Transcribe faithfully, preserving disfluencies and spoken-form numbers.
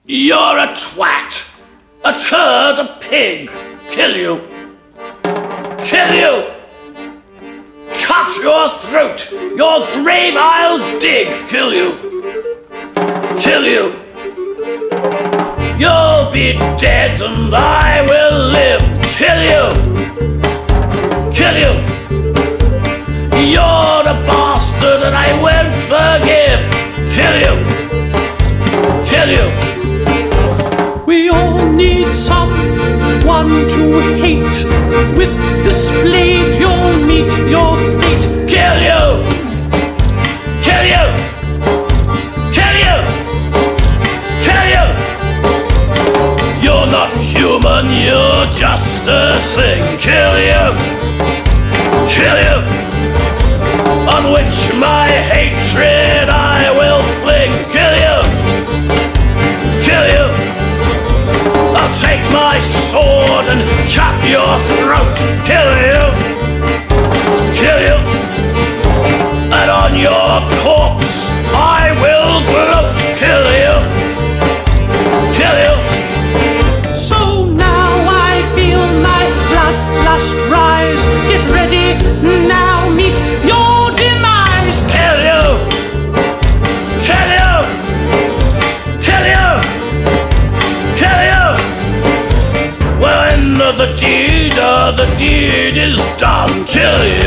You're a twat, a turd, a pig. Kill you. Kill you. Cut your throat. Your grave I'll dig. Kill you. Kill you. You'll be dead and I will live. Kill you. Kill you. You're a bastard and I won't forgive. Kill you. Kill you. We all need someone to hate. With this blade you'll meet your fate. Kill you! Kill you! Kill you! Kill you! You're not human, you're just a thing. Kill you! Kill you! On which my hatred I will fling. Kill you! Kill you! I'll take my sword and cut your throat. Kill you. Kill you. And on your corpse I will gloat. Kill you. Kill you. So now I feel my bloodlust rise. Get ready, now meet your demise. Kill you. Kill you. Kill you. Kill you. When the deed, uh, the deed is done, kill you.